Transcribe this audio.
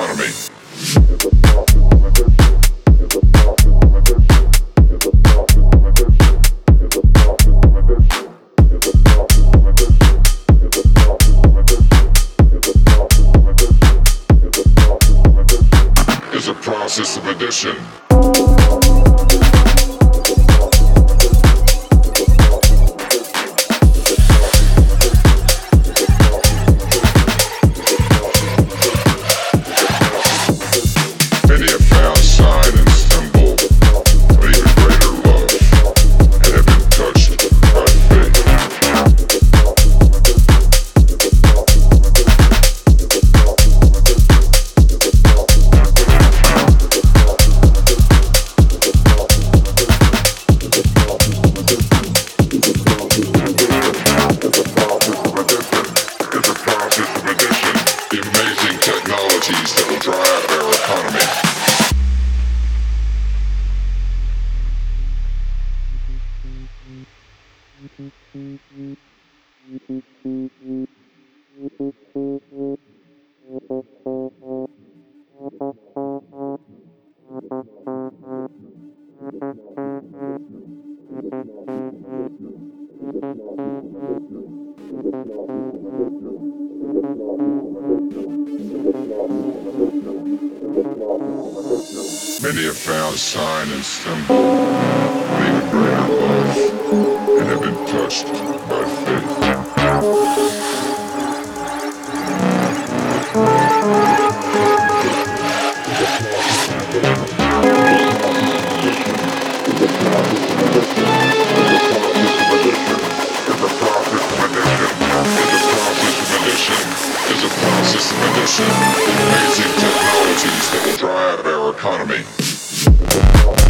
Process of addition. Many have found sign and symbol of even greater love and have been touched by faith. That will drive our economy. Many have found sign and symbol of even greater love and have been touched by faith. Is a process of addition. Amazing technologies that will drive our economy.